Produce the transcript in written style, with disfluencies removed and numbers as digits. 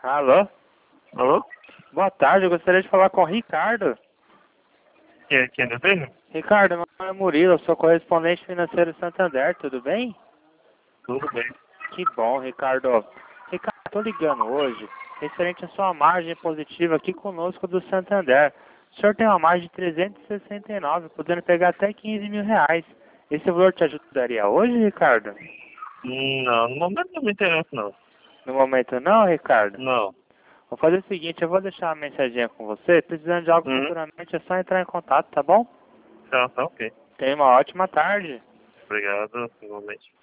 Alô? Alô? Boa tarde, eu gostaria de falar com o Ricardo. Quem é mesmo? Ricardo, meu nome é Murilo, eu sou correspondente financeiro Santander, tudo bem? Tudo bem. Que bom, Ricardo. Ricardo, estou ligando hoje referente à sua margem positiva aqui conosco do Santander. O senhor tem uma margem de 369, podendo pegar até 15 mil reais. Esse valor te ajudaria hoje, Ricardo? Não, no momento não me interessa, não. No momento não, Ricardo? Não. Vou fazer o seguinte, eu vou deixar uma mensaginha com você, precisando de algo Uhum. futuramente é só entrar em contato, tá bom? Tá ok. Tenha uma ótima tarde. Obrigado, igualmente.